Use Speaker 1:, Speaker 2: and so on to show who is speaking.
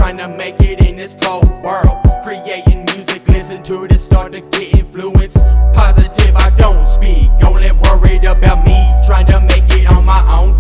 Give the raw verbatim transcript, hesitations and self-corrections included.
Speaker 1: trying to make it in this cold world. Creating music, listen to this, start to get influence. Positive, I don't speak, only worried about me, trying to make it on my own.